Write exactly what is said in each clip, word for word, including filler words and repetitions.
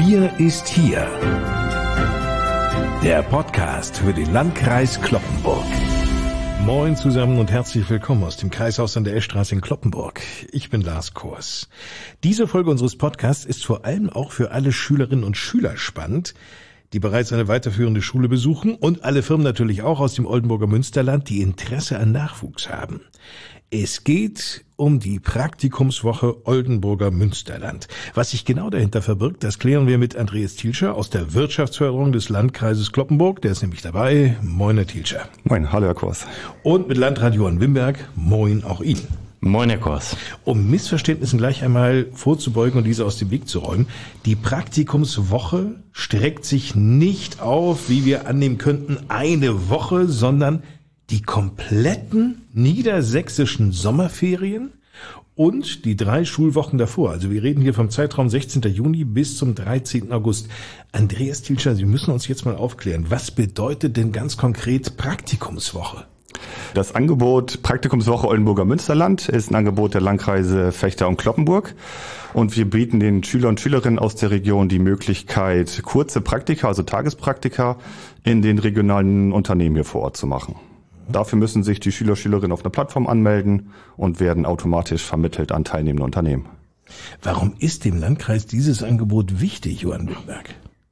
Wir ist hier. Der Podcast für den Landkreis Cloppenburg. Moin zusammen und herzlich willkommen aus dem Kreishaus an der Eschstraße in Cloppenburg. Ich bin Lars Kors. Diese Folge unseres Podcasts ist vor allem auch für alle Schülerinnen und Schüler spannend, die bereits eine weiterführende Schule besuchen, und alle Firmen natürlich auch aus dem Oldenburger Münsterland, die Interesse an Nachwuchs haben. Es geht um die Praktikumswoche Oldenburger Münsterland. Was sich genau dahinter verbirgt, das klären wir mit Andreas Thielscher aus der Wirtschaftsförderung des Landkreises Cloppenburg. Der ist nämlich dabei. Moin, Herr Thielscher. Moin, hallo Herr Kors. Und mit Landrat Johann Wimberg. Moin auch Ihnen. Moin, Herr Kors. Um Missverständnissen gleich einmal vorzubeugen und diese aus dem Weg zu räumen: Die Praktikumswoche streckt sich nicht auf, wie wir annehmen könnten, eine Woche, sondern die kompletten niedersächsischen Sommerferien und die drei Schulwochen davor. Also wir reden hier vom Zeitraum sechzehnten Juni bis zum dreizehnten August. Andreas Thielscher, Sie müssen uns jetzt mal aufklären, was bedeutet denn ganz konkret Praktikumswoche? Das Angebot Praktikumswoche Oldenburger Münsterland ist ein Angebot der Landkreise Vechta und Cloppenburg. Und wir bieten den Schüler und Schülerinnen aus der Region die Möglichkeit, kurze Praktika, also Tagespraktika, in den regionalen Unternehmen hier vor Ort zu machen. Dafür müssen sich die Schüler und Schülerinnen auf einer Plattform anmelden und werden automatisch vermittelt an teilnehmende Unternehmen. Warum ist dem Landkreis dieses Angebot wichtig, Johann Wimberg?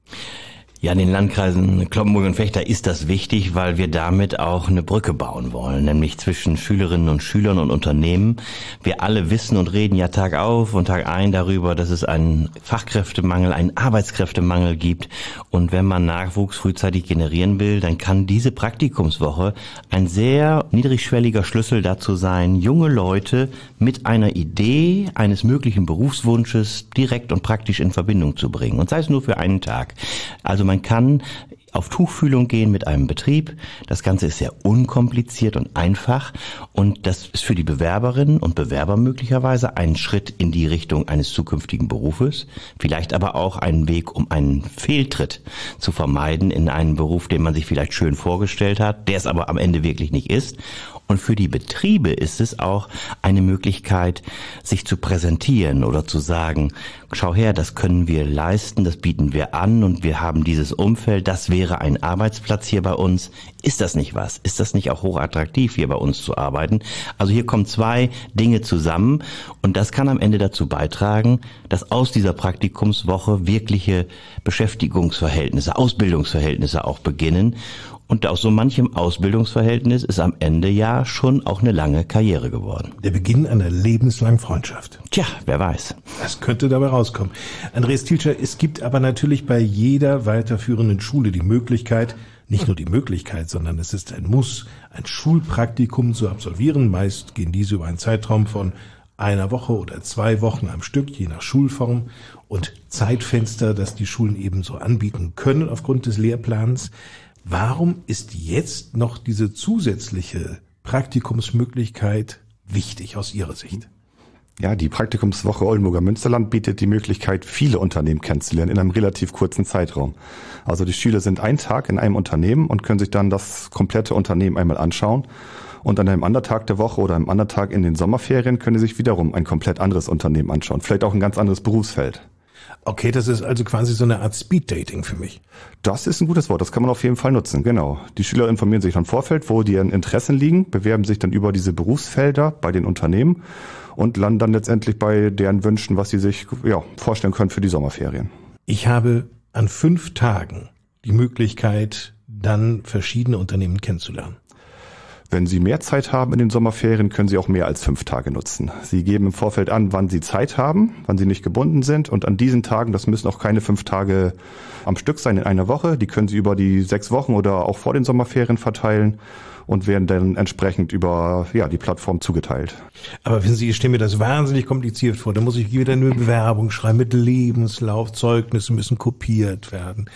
Ja, in den Landkreisen Cloppenburg und Vechta ist das wichtig, weil wir damit auch eine Brücke bauen wollen, nämlich zwischen Schülerinnen und Schülern und Unternehmen. Wir alle wissen und reden ja Tag auf und Tag ein darüber, dass es einen Fachkräftemangel, einen Arbeitskräftemangel gibt. Und wenn man Nachwuchs frühzeitig generieren will, dann kann diese Praktikumswoche ein sehr niedrigschwelliger Schlüssel dazu sein, junge Leute mit einer Idee eines möglichen Berufswunsches direkt und praktisch in Verbindung zu bringen. Und sei es nur für einen Tag. Also man kann auf Tuchfühlung gehen mit einem Betrieb. Das Ganze ist sehr unkompliziert und einfach, und das ist für die Bewerberinnen und Bewerber möglicherweise ein Schritt in die Richtung eines zukünftigen Berufes, vielleicht aber auch ein Weg, um einen Fehltritt zu vermeiden in einen Beruf, den man sich vielleicht schön vorgestellt hat, der es aber am Ende wirklich nicht ist. Und für die Betriebe ist es auch eine Möglichkeit, sich zu präsentieren oder zu sagen, schau her, das können wir leisten, das bieten wir an und wir haben dieses Umfeld, das wäre ein Arbeitsplatz hier bei uns. Ist das nicht was? Ist das nicht auch hochattraktiv, hier bei uns zu arbeiten? Also hier kommen zwei Dinge zusammen, und das kann am Ende dazu beitragen, dass aus dieser Praktikumswoche wirkliche Beschäftigungsverhältnisse, Ausbildungsverhältnisse auch beginnen. Und aus so manchem Ausbildungsverhältnis ist am Ende ja schon auch eine lange Karriere geworden. Der Beginn einer lebenslangen Freundschaft. Tja, wer weiß. Das könnte dabei rauskommen. Andreas Thielscher, es gibt aber natürlich bei jeder weiterführenden Schule die Möglichkeit, nicht nur die Möglichkeit, sondern es ist ein Muss, ein Schulpraktikum zu absolvieren. Meist gehen diese über einen Zeitraum von einer Woche oder zwei Wochen am Stück, je nach Schulform und Zeitfenster, das die Schulen ebenso anbieten können aufgrund des Lehrplans. Warum ist jetzt noch diese zusätzliche Praktikumsmöglichkeit wichtig aus Ihrer Sicht? Ja, die Praktikumswoche Oldenburger Münsterland bietet die Möglichkeit, viele Unternehmen kennenzulernen in einem relativ kurzen Zeitraum. Also die Schüler sind einen Tag in einem Unternehmen und können sich dann das komplette Unternehmen einmal anschauen. Und an einem anderen Tag der Woche oder einem anderen Tag in den Sommerferien können sie sich wiederum ein komplett anderes Unternehmen anschauen. Vielleicht auch ein ganz anderes Berufsfeld. Okay, das ist also quasi so eine Art Speeddating für mich. Das ist ein gutes Wort, das kann man auf jeden Fall nutzen, genau. Die Schüler informieren sich im Vorfeld, wo deren Interessen liegen, bewerben sich dann über diese Berufsfelder bei den Unternehmen und landen dann letztendlich bei deren Wünschen, was sie sich ja, vorstellen können für die Sommerferien. Ich habe an fünf Tagen die Möglichkeit, dann verschiedene Unternehmen kennenzulernen. Wenn Sie mehr Zeit haben in den Sommerferien, können Sie auch mehr als fünf Tage nutzen. Sie geben im Vorfeld an, wann Sie Zeit haben, wann Sie nicht gebunden sind. Und an diesen Tagen, das müssen auch keine fünf Tage am Stück sein in einer Woche, die können Sie über die sechs Wochen oder auch vor den Sommerferien verteilen und werden dann entsprechend über ja die Plattform zugeteilt. Aber wenn Sie, ich stelle mir das wahnsinnig kompliziert vor. Da muss ich wieder eine Bewerbung schreiben mit Lebenslauf, Zeugnisse müssen kopiert werden.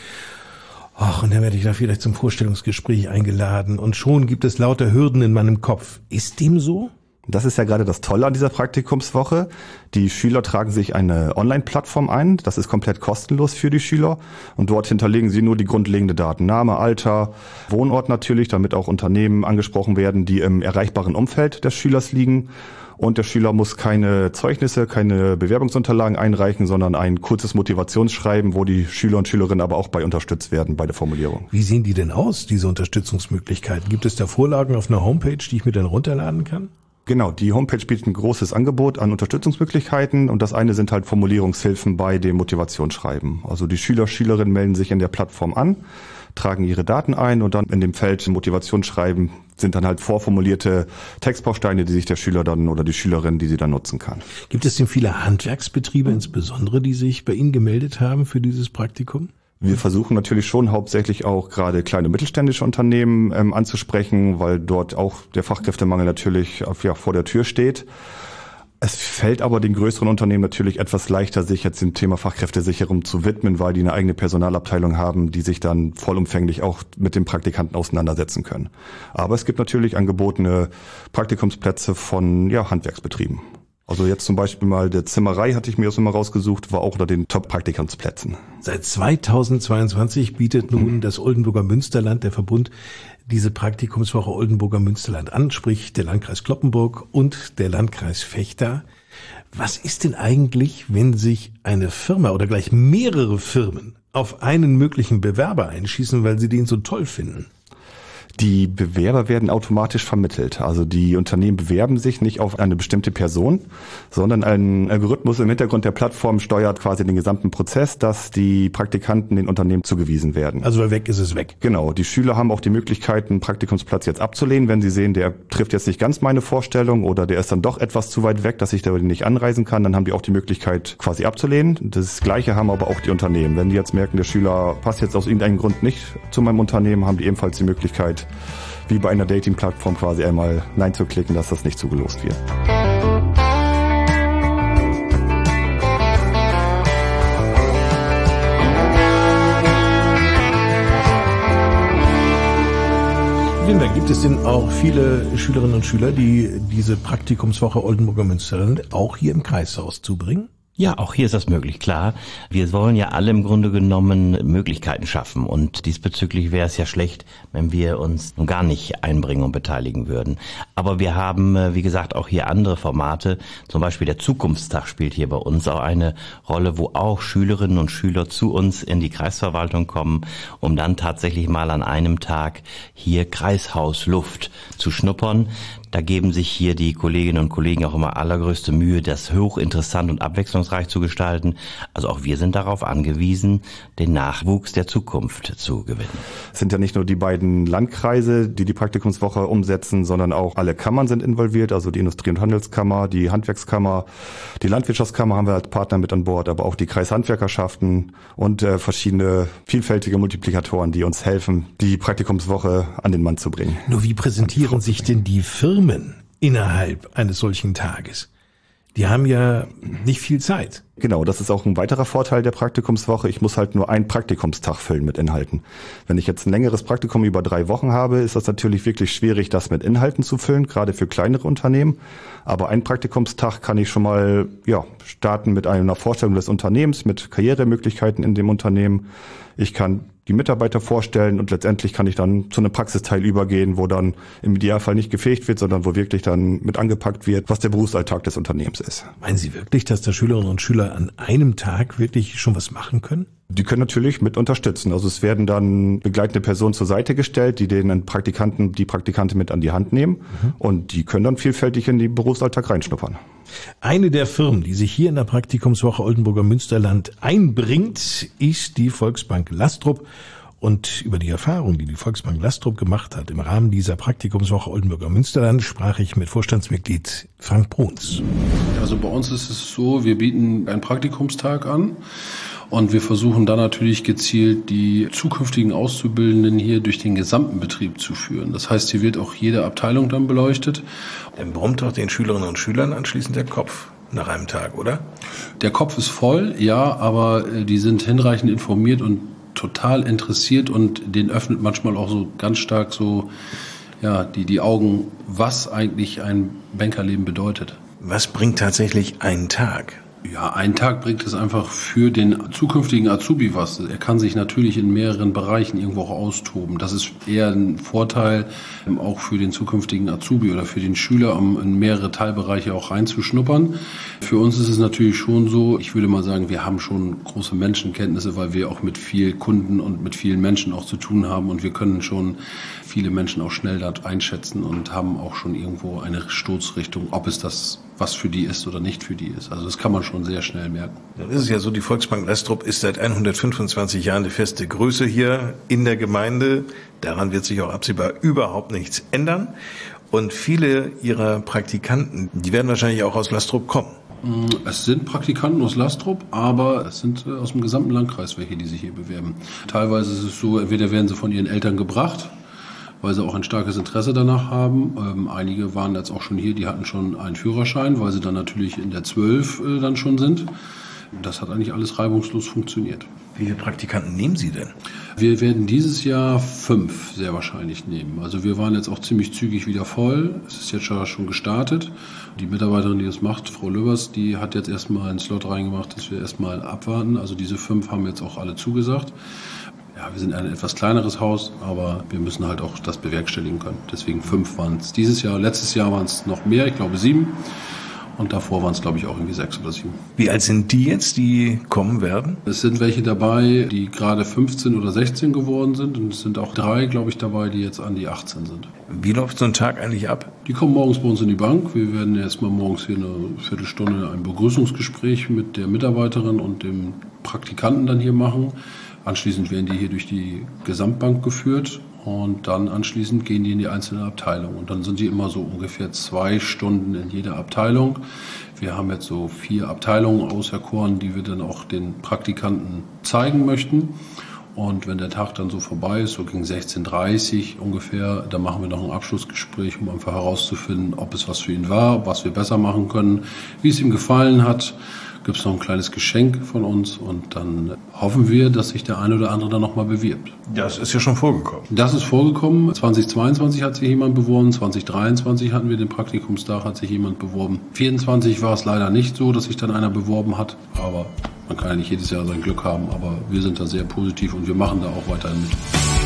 Ach, und dann werde ich da vielleicht zum Vorstellungsgespräch eingeladen und schon gibt es lauter Hürden in meinem Kopf. Ist dem so? Das ist ja gerade das Tolle an dieser Praktikumswoche. Die Schüler tragen sich eine Online-Plattform ein. Das ist komplett kostenlos für die Schüler. Und dort hinterlegen sie nur die grundlegenden Daten. Name, Alter, Wohnort natürlich, damit auch Unternehmen angesprochen werden, die im erreichbaren Umfeld des Schülers liegen. Und der Schüler muss keine Zeugnisse, keine Bewerbungsunterlagen einreichen, sondern ein kurzes Motivationsschreiben, wo die Schüler und Schülerinnen aber auch bei unterstützt werden bei der Formulierung. Wie sehen die denn aus, diese Unterstützungsmöglichkeiten? Gibt es da Vorlagen auf einer Homepage, die ich mir dann runterladen kann? Genau, die Homepage bietet ein großes Angebot an Unterstützungsmöglichkeiten und das eine sind halt Formulierungshilfen bei dem Motivationsschreiben. Also die Schüler, Schülerinnen melden sich in der Plattform an, tragen ihre Daten ein und dann in dem Feld Motivationsschreiben sind dann halt vorformulierte Textbausteine, die sich der Schüler dann oder die Schülerin, die sie dann nutzen kann. Gibt es denn viele Handwerksbetriebe insbesondere, die sich bei Ihnen gemeldet haben für dieses Praktikum? Wir versuchen natürlich schon hauptsächlich auch gerade kleine und mittelständische Unternehmen ähm, anzusprechen, weil dort auch der Fachkräftemangel natürlich auf, ja, vor der Tür steht. Es fällt aber den größeren Unternehmen natürlich etwas leichter, sich jetzt dem Thema Fachkräftesicherung zu widmen, weil die eine eigene Personalabteilung haben, die sich dann vollumfänglich auch mit den Praktikanten auseinandersetzen können. Aber es gibt natürlich angebotene Praktikumsplätze von ja, Handwerksbetrieben. Also jetzt zum Beispiel mal der Zimmerei hatte ich mir das immer rausgesucht, war auch unter den Top-Praktikantsplätzen. Seit zweitausendzweiundzwanzig bietet nun mhm. das Oldenburger Münsterland, der Verbund, diese Praktikumswoche Oldenburger Münsterland an, sprich der Landkreis Cloppenburg und der Landkreis Vechta. Was ist denn eigentlich, wenn sich eine Firma oder gleich mehrere Firmen auf einen möglichen Bewerber einschießen, weil sie den so toll finden? Die Bewerber werden automatisch vermittelt. Also die Unternehmen bewerben sich nicht auf eine bestimmte Person, sondern ein Algorithmus im Hintergrund der Plattform steuert quasi den gesamten Prozess, dass die Praktikanten den Unternehmen zugewiesen werden. Also weil weg ist es weg. Genau. Die Schüler haben auch die Möglichkeit, einen Praktikumsplatz jetzt abzulehnen, wenn sie sehen, der trifft jetzt nicht ganz meine Vorstellung oder der ist dann doch etwas zu weit weg, dass ich da nicht anreisen kann. Dann haben die auch die Möglichkeit, quasi abzulehnen. Das Gleiche haben aber auch die Unternehmen. Wenn die jetzt merken, der Schüler passt jetzt aus irgendeinem Grund nicht zu meinem Unternehmen, haben die ebenfalls die Möglichkeit, wie bei einer Dating-Plattform quasi einmal Nein zu klicken, dass das nicht zugelost wird. Da gibt es denn auch viele Schülerinnen und Schüler, die diese Praktikumswoche Oldenburger Münsterland auch hier im Kreishaus zubringen? Ja, auch hier ist das möglich, klar. Wir wollen ja alle im Grunde genommen Möglichkeiten schaffen und diesbezüglich wäre es ja schlecht, wenn wir uns nun gar nicht einbringen und beteiligen würden. Aber wir haben, wie gesagt, auch hier andere Formate, zum Beispiel der Zukunftstag spielt hier bei uns auch eine Rolle, wo auch Schülerinnen und Schüler zu uns in die Kreisverwaltung kommen, um dann tatsächlich mal an einem Tag hier Kreishausluft zu schnuppern. Da geben sich hier die Kolleginnen und Kollegen auch immer allergrößte Mühe, das hochinteressant und abwechslungsreich zu gestalten. Also auch wir sind darauf angewiesen, den Nachwuchs der Zukunft zu gewinnen. Es sind ja nicht nur die beiden Landkreise, die die Praktikumswoche umsetzen, sondern auch alle Kammern sind involviert, also die Industrie- und Handelskammer, die Handwerkskammer, die Landwirtschaftskammer haben wir als Partner mit an Bord, aber auch die Kreishandwerkerschaften und äh, verschiedene vielfältige Multiplikatoren, die uns helfen, die Praktikumswoche an den Mann zu bringen. Nur wie präsentieren sich denn die Firmen innerhalb eines solchen Tages? Die haben ja nicht viel Zeit. Genau, das ist auch ein weiterer Vorteil der Praktikumswoche. Ich muss halt nur einen Praktikumstag füllen mit Inhalten. Wenn ich jetzt ein längeres Praktikum über drei Wochen habe, ist das natürlich wirklich schwierig, das mit Inhalten zu füllen, gerade für kleinere Unternehmen. Aber einen Praktikumstag kann ich schon mal ja, starten mit einer Vorstellung des Unternehmens, mit Karrieremöglichkeiten in dem Unternehmen. Ich kann die Mitarbeiter vorstellen und letztendlich kann ich dann zu einem Praxisteil übergehen, wo dann im Idealfall nicht gefegt wird, sondern wo wirklich dann mit angepackt wird, was der Berufsalltag des Unternehmens ist. Meinen Sie wirklich, dass da Schülerinnen und Schüler an einem Tag wirklich schon was machen können? Die können natürlich mit unterstützen. Also es werden dann begleitende Personen zur Seite gestellt, die den Praktikanten, die Praktikanten mit an die Hand nehmen. Mhm. Und die können dann vielfältig in den Berufsalltag reinschnuppern. Eine der Firmen, die sich hier in der Praktikumswoche Oldenburger Münsterland einbringt, ist die Volksbank Lastrup. Und über die Erfahrung, die die Volksbank Lastrup gemacht hat im Rahmen dieser Praktikumswoche Oldenburger Münsterland, sprach ich mit Vorstandsmitglied Frank Bruns. Also bei uns ist es so, wir bieten einen Praktikumstag an. Und wir versuchen dann natürlich gezielt die zukünftigen Auszubildenden hier durch den gesamten Betrieb zu führen. Das heißt, hier wird auch jede Abteilung dann beleuchtet. Dann brummt doch den Schülerinnen und Schülern anschließend der Kopf nach einem Tag, oder? Der Kopf ist voll, ja, aber die sind hinreichend informiert und total interessiert und denen öffnet manchmal auch so ganz stark so ja, die, die Augen, was eigentlich ein Bankerleben bedeutet. Was bringt tatsächlich ein Tag? Ja, ein Tag bringt es einfach für den zukünftigen Azubi was. Er kann sich natürlich in mehreren Bereichen irgendwo auch austoben. Das ist eher ein Vorteil, auch für den zukünftigen Azubi oder für den Schüler, um in mehrere Teilbereiche auch reinzuschnuppern. Für uns ist es natürlich schon so, ich würde mal sagen, wir haben schon große Menschenkenntnisse, weil wir auch mit vielen Kunden und mit vielen Menschen auch zu tun haben und wir können schon viele Menschen auch schnell dort einschätzen und haben auch schon irgendwo eine Stoßrichtung, ob es das was für die ist oder nicht für die ist. Also das kann man schon sehr schnell merken. Dann ist es ja so, die Volksbank Lastrup ist seit hundertfünfundzwanzig Jahren eine feste Größe hier in der Gemeinde. Daran wird sich auch absehbar überhaupt nichts ändern. Und viele ihrer Praktikanten, die werden wahrscheinlich auch aus Lastrup kommen. Es sind Praktikanten aus Lastrup, aber es sind aus dem gesamten Landkreis welche, die sich hier bewerben. Teilweise ist es so, entweder werden sie von ihren Eltern gebracht, weil sie auch ein starkes Interesse danach haben. Ähm, einige waren jetzt auch schon hier, die hatten schon einen Führerschein, weil sie dann natürlich in der zwölf äh, dann schon sind. Das hat eigentlich alles reibungslos funktioniert. Wie viele Praktikanten nehmen Sie denn? Wir werden dieses Jahr fünf sehr wahrscheinlich nehmen. Also wir waren jetzt auch ziemlich zügig wieder voll. Es ist jetzt schon gestartet. Die Mitarbeiterin, die das macht, Frau Löbers, die hat jetzt erstmal einen Slot reingemacht, dass wir erstmal abwarten. Also diese fünf haben jetzt auch alle zugesagt. Ja, wir sind ein etwas kleineres Haus, aber wir müssen halt auch das bewerkstelligen können. Deswegen fünf waren es dieses Jahr. Letztes Jahr waren es noch mehr, ich glaube sieben. Und davor waren es, glaube ich, auch irgendwie sechs oder sieben. Wie alt sind die jetzt, die kommen werden? Es sind welche dabei, die gerade fünfzehn oder sechzehn geworden sind. Und es sind auch drei, glaube ich, dabei, die jetzt an die achtzehn sind. Wie läuft so ein Tag eigentlich ab? Die kommen morgens bei uns in die Bank. Wir werden erstmal morgens hier eine Viertelstunde ein Begrüßungsgespräch mit der Mitarbeiterin und dem Praktikanten dann hier machen. Anschließend werden die hier durch die Gesamtbank geführt und dann anschließend gehen die in die einzelnen Abteilungen. Und dann sind die immer so ungefähr zwei Stunden in jeder Abteilung. Wir haben jetzt so vier Abteilungen auserkoren, die wir dann auch den Praktikanten zeigen möchten. Und wenn der Tag dann so vorbei ist, so gegen sechzehn Uhr dreißig ungefähr, dann machen wir noch ein Abschlussgespräch, um einfach herauszufinden, ob es was für ihn war, was wir besser machen können, wie es ihm gefallen hat. Gibt es noch ein kleines Geschenk von uns und dann hoffen wir, dass sich der eine oder andere dann nochmal bewirbt. Das ist ja schon vorgekommen. Das ist vorgekommen. zweitausendzweiundzwanzig hat sich jemand beworben, zweitausenddreiundzwanzig hatten wir den Praktikumstag, hat sich jemand beworben. vierundzwanzig war es leider nicht so, dass sich dann einer beworben hat, aber man kann ja nicht jedes Jahr sein Glück haben, aber wir sind da sehr positiv und wir machen da auch weiterhin mit.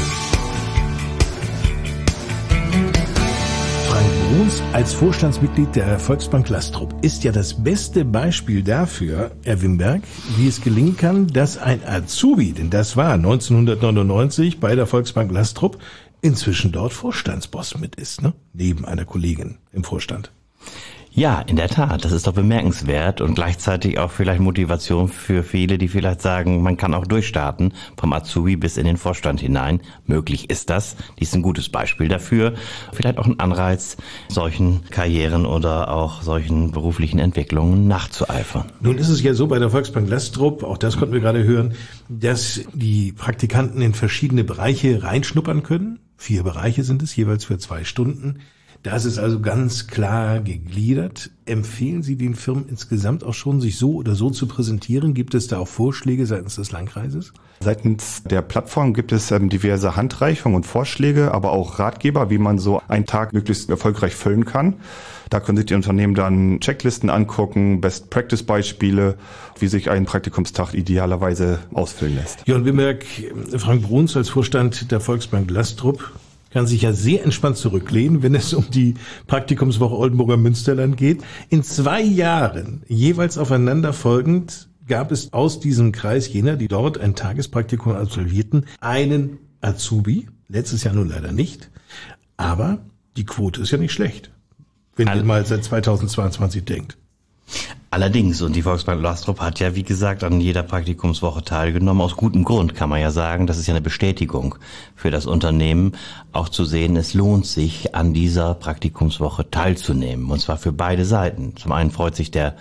Bruns als Vorstandsmitglied der Volksbank Lastrup ist ja das beste Beispiel dafür, Herr Wimberg, wie es gelingen kann, dass ein Azubi, denn das war neunzehnhundertneunundneunzig bei der Volksbank Lastrup, inzwischen dort Vorstandsboss mit ist, ne? Neben einer Kollegin im Vorstand. Ja, in der Tat, das ist doch bemerkenswert und gleichzeitig auch vielleicht Motivation für viele, die vielleicht sagen, man kann auch durchstarten, vom Azubi bis in den Vorstand hinein. Möglich ist das. Dies ist ein gutes Beispiel dafür. Vielleicht auch ein Anreiz, solchen Karrieren oder auch solchen beruflichen Entwicklungen nachzueifern. Nun ist es ja so bei der Volksbank Lastrup, auch das konnten wir gerade hören, dass die Praktikanten in verschiedene Bereiche reinschnuppern können. Vier Bereiche sind es, jeweils für zwei Stunden. Das ist also ganz klar gegliedert. Empfehlen Sie den Firmen insgesamt auch schon, sich so oder so zu präsentieren? Gibt es da auch Vorschläge seitens des Landkreises? Seitens der Plattform gibt es ähm, diverse Handreichungen und Vorschläge, aber auch Ratgeber, wie man so einen Tag möglichst erfolgreich füllen kann. Da können sich die Unternehmen dann Checklisten angucken, Best-Practice-Beispiele, wie sich ein Praktikumstag idealerweise ausfüllen lässt. Jörn Wimberg, Frank Bruns als Vorstand der Volksbank Lastrup kann sich ja sehr entspannt zurücklehnen, wenn es um die Praktikumswoche Oldenburger Münsterland geht. In zwei Jahren, jeweils aufeinander folgend, gab es aus diesem Kreis jener, die dort ein Tagespraktikum absolvierten, einen Azubi. Letztes Jahr nun leider nicht. Aber die Quote ist ja nicht schlecht, wenn ihr mal seit zweitausendzweiundzwanzig denkt. Allerdings, und die Volksbank Lastrup hat ja, wie gesagt, an jeder Praktikumswoche teilgenommen. Aus gutem Grund kann man ja sagen, das ist ja eine Bestätigung für das Unternehmen, auch zu sehen, es lohnt sich, an dieser Praktikumswoche teilzunehmen. Und zwar für beide Seiten. Zum einen freut sich der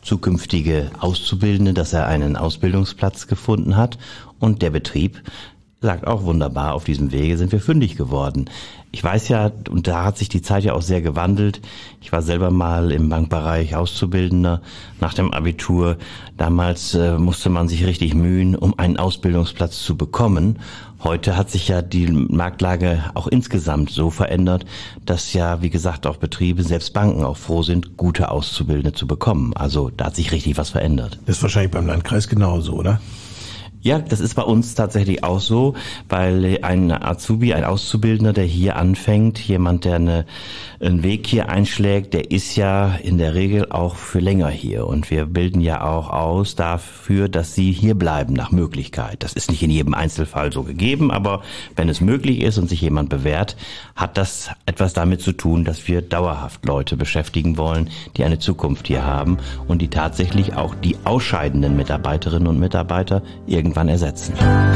zukünftige Auszubildende, dass er einen Ausbildungsplatz gefunden hat. Und der Betrieb, sagt auch wunderbar, auf diesem Wege sind wir fündig geworden. Ich weiß ja, und da hat sich die Zeit ja auch sehr gewandelt. Ich war selber mal im Bankbereich Auszubildender nach dem Abitur. Damals äh, musste man sich richtig mühen, um einen Ausbildungsplatz zu bekommen. Heute hat sich ja die Marktlage auch insgesamt so verändert, dass ja, wie gesagt, auch Betriebe, selbst Banken auch froh sind, gute Auszubildende zu bekommen. Also da hat sich richtig was verändert. Das ist wahrscheinlich beim Landkreis genauso, oder? Ja, das ist bei uns tatsächlich auch so, weil ein Azubi, ein Auszubildender, der hier anfängt, jemand, der eine, einen Weg hier einschlägt, der ist ja in der Regel auch für länger hier. Und wir bilden ja auch aus dafür, dass sie hier bleiben nach Möglichkeit. Das ist nicht in jedem Einzelfall so gegeben, aber wenn es möglich ist und sich jemand bewährt, hat das etwas damit zu tun, dass wir dauerhaft Leute beschäftigen wollen, die eine Zukunft hier haben und die tatsächlich auch die ausscheidenden Mitarbeiterinnen und Mitarbeiter irgendwann ersetzen.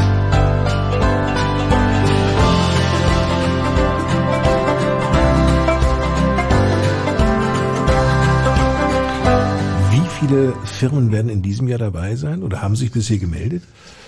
Wie viele Firmen werden in diesem Jahr dabei sein oder haben sich bisher gemeldet?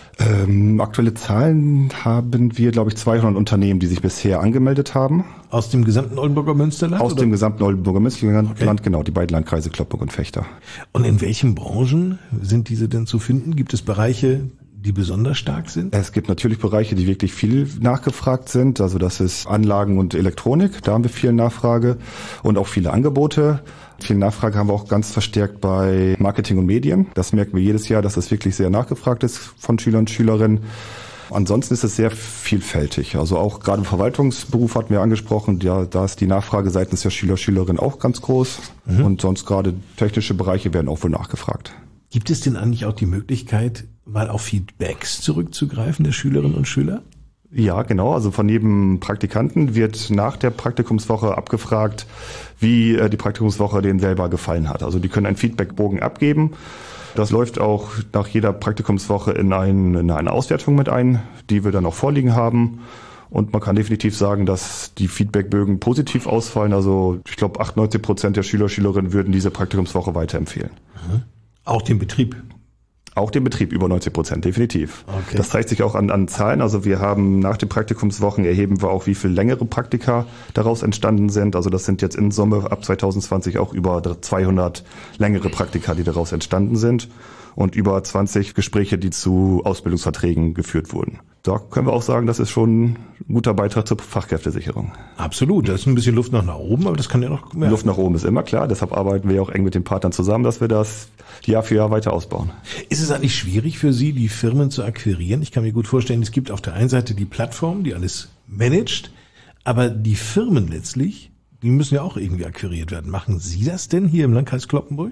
Ähm, aktuelle Zahlen haben wir, glaube ich, zweihundert Unternehmen, die sich bisher angemeldet haben. Aus dem gesamten Oldenburger Münsterland? Aus oder? dem gesamten Oldenburger Münsterland, Okay. genau, die beiden Landkreise Cloppenburg und Vechta. Und in welchen Branchen sind diese denn zu finden? Gibt es Bereiche, die besonders stark sind? Es gibt natürlich Bereiche, die wirklich viel nachgefragt sind. Also das ist Anlagen und Elektronik. Da haben wir viel Nachfrage und auch viele Angebote. Viel Nachfrage haben wir auch ganz verstärkt bei Marketing und Medien. Das merken wir jedes Jahr, dass es wirklich sehr nachgefragt ist von Schülern und Schülerinnen. Ansonsten ist es sehr vielfältig. Also auch gerade im Verwaltungsberuf hatten wir angesprochen, ja, da ist die Nachfrage seitens der Schüler, Schülerinnen auch ganz groß. Mhm. Und sonst gerade technische Bereiche werden auch wohl nachgefragt. Gibt es denn eigentlich auch die Möglichkeit, mal auf Feedbacks zurückzugreifen der Schülerinnen und Schüler? Ja, genau. Also von jedem Praktikanten wird nach der Praktikumswoche abgefragt, wie die Praktikumswoche denen selber gefallen hat. Also die können einen Feedbackbogen abgeben. Das läuft auch nach jeder Praktikumswoche in, ein, in eine Auswertung mit ein, die wir dann auch vorliegen haben. Und man kann definitiv sagen, dass die Feedbackbögen positiv ausfallen. Also ich glaube, achtundneunzig Prozent der Schüler, Schülerinnen würden diese Praktikumswoche weiterempfehlen. Mhm. Auch den Betrieb? Auch den Betrieb über neunzig Prozent, definitiv. Okay. Das zeigt sich auch an, an Zahlen. Also wir haben nach den Praktikumswochen erheben wir auch, wie viel längere Praktika daraus entstanden sind. Also das sind jetzt in Summe ab zwanzig zwanzig auch über zweihundert längere Praktika, die daraus entstanden sind. Und über zwanzig Gespräche, die zu Ausbildungsverträgen geführt wurden. Da können wir auch sagen, das ist schon ein guter Beitrag zur Fachkräftesicherung. Absolut, da ist ein bisschen Luft noch nach oben, aber das kann ja noch mehr. Luft nach oben ist immer klar, deshalb arbeiten wir auch eng mit den Partnern zusammen, dass wir das Jahr für Jahr weiter ausbauen. Ist es eigentlich schwierig für Sie, die Firmen zu akquirieren? Ich kann mir gut vorstellen, es gibt auf der einen Seite die Plattform, die alles managt, aber die Firmen letztlich, die müssen ja auch irgendwie akquiriert werden. Machen Sie das denn hier im Landkreis Cloppenburg?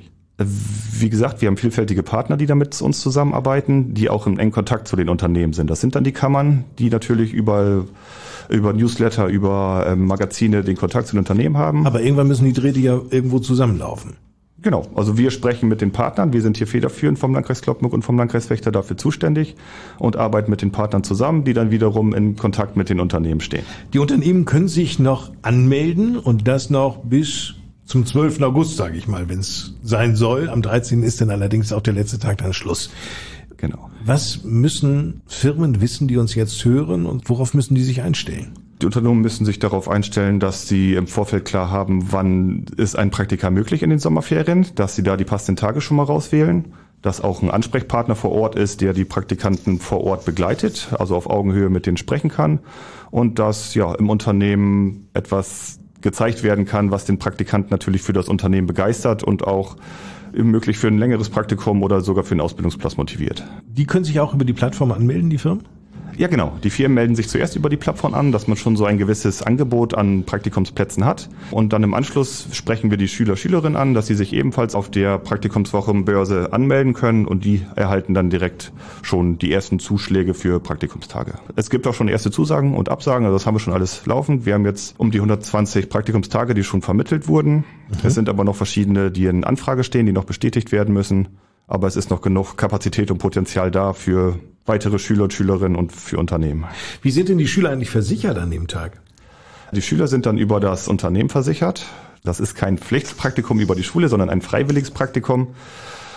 Wie gesagt, wir haben vielfältige Partner, die da mit uns zusammenarbeiten, die auch im engen Kontakt zu den Unternehmen sind. Das sind dann die Kammern, die natürlich überall über Newsletter, über äh, Magazine den Kontakt zu den Unternehmen haben. Aber irgendwann müssen die Drähte ja irgendwo zusammenlaufen. Genau, also wir sprechen mit den Partnern, wir sind hier federführend vom Landkreis Cloppenburg und vom Landkreis Vechta dafür zuständig und arbeiten mit den Partnern zusammen, die dann wiederum in Kontakt mit den Unternehmen stehen. Die Unternehmen können sich noch anmelden und das noch bis zum zwölften August, sage ich mal, wenn es sein soll. Am dreizehnten ist dann allerdings auch der letzte Tag dann Schluss. Genau. Was müssen Firmen wissen, die uns jetzt hören und worauf müssen die sich einstellen? Die Unternehmen müssen sich darauf einstellen, dass sie im Vorfeld klar haben, wann ist ein Praktika möglich in den Sommerferien, dass sie da die passenden Tage schon mal rauswählen, dass auch ein Ansprechpartner vor Ort ist, der die Praktikanten vor Ort begleitet, also auf Augenhöhe mit denen sprechen kann und dass ja im Unternehmen etwas gezeigt werden kann, was den Praktikanten natürlich für das Unternehmen begeistert und auch möglich für ein längeres Praktikum oder sogar für einen Ausbildungsplatz motiviert. Die können sich auch über die Plattform anmelden, die Firmen? Ja, genau. Die Firmen melden sich zuerst über die Plattform an, dass man schon so ein gewisses Angebot an Praktikumsplätzen hat. Und dann im Anschluss sprechen wir die Schüler, Schülerinnen an, dass sie sich ebenfalls auf der Praktikumswochenbörse anmelden können und die erhalten dann direkt schon die ersten Zuschläge für Praktikumstage. Es gibt auch schon erste Zusagen und Absagen, also das haben wir schon alles laufen. Wir haben jetzt um die hundertzwanzig Praktikumstage, die schon vermittelt wurden. Mhm. Es sind aber noch verschiedene, die in Anfrage stehen, die noch bestätigt werden müssen. Aber es ist noch genug Kapazität und Potenzial da für weitere Schüler und Schülerinnen und für Unternehmen. Wie sind denn die Schüler eigentlich versichert an dem Tag? Die Schüler sind dann über das Unternehmen versichert. Das ist kein Pflichtpraktikum über die Schule, sondern ein freiwilliges Praktikum.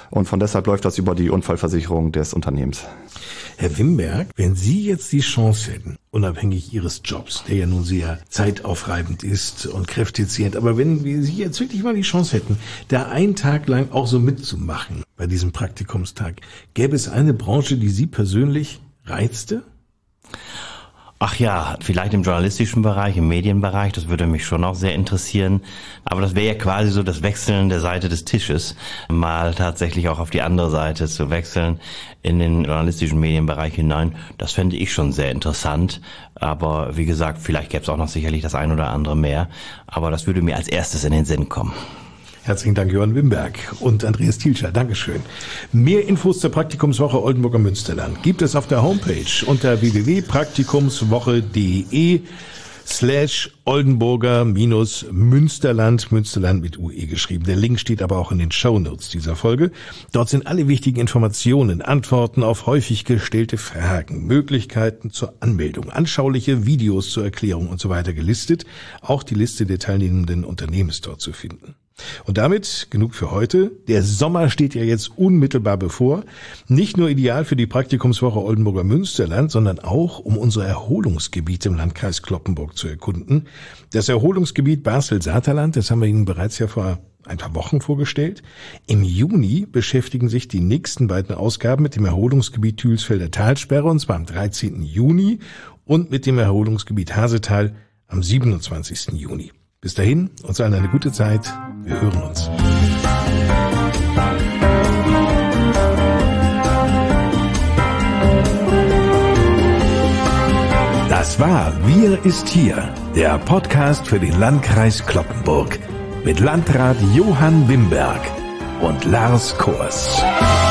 Und von deshalb läuft das über die Unfallversicherung des Unternehmens. Herr Wimberg, wenn Sie jetzt die Chance hätten, unabhängig Ihres Jobs, der ja nun sehr zeitaufreibend ist und kräftezehrend, aber wenn Sie jetzt wirklich mal die Chance hätten, da einen Tag lang auch so mitzumachen bei diesem Praktikumstag, gäbe es eine Branche, die Sie persönlich reizte? Ach ja, vielleicht im journalistischen Bereich, im Medienbereich, das würde mich schon auch sehr interessieren. Aber das wäre ja quasi so das Wechseln der Seite des Tisches, mal tatsächlich auch auf die andere Seite zu wechseln, in den journalistischen Medienbereich hinein. Das fände ich schon sehr interessant. Aber wie gesagt, vielleicht gäbe es auch noch sicherlich das ein oder andere mehr. Aber das würde mir als erstes in den Sinn kommen. Herzlichen Dank, Johann Wimberg und Andreas Thielscher. Dankeschön. Mehr Infos zur Praktikumswoche Oldenburger Münsterland gibt es auf der Homepage unter w w w punkt praktikumswoche punkt de slash Oldenburger minus Münsterland, Münsterland mit U E geschrieben. Der Link steht aber auch in den Shownotes dieser Folge. Dort sind alle wichtigen Informationen, Antworten auf häufig gestellte Fragen, Möglichkeiten zur Anmeldung, anschauliche Videos zur Erklärung und so weiter gelistet. Auch die Liste der teilnehmenden Unternehmen ist dort zu finden. Und damit genug für heute. Der Sommer steht ja jetzt unmittelbar bevor. Nicht nur ideal für die Praktikumswoche Oldenburger Münsterland, sondern auch, um unsere Erholungsgebiete im Landkreis Cloppenburg zu erkunden. Das Erholungsgebiet Basel-Saterland, das haben wir Ihnen bereits ja vor ein paar Wochen vorgestellt. Im Juni beschäftigen sich die nächsten beiden Ausgaben mit dem Erholungsgebiet Thülsfelder Talsperre, und zwar am dreizehnten Juni, und mit dem Erholungsgebiet Hasetal am siebenundzwanzigsten Juni. Bis dahin, uns allen eine gute Zeit. Wir hören uns. Das war Wir ist hier, der Podcast für den Landkreis Cloppenburg mit Landrat Johann Wimberg und Lars Kors.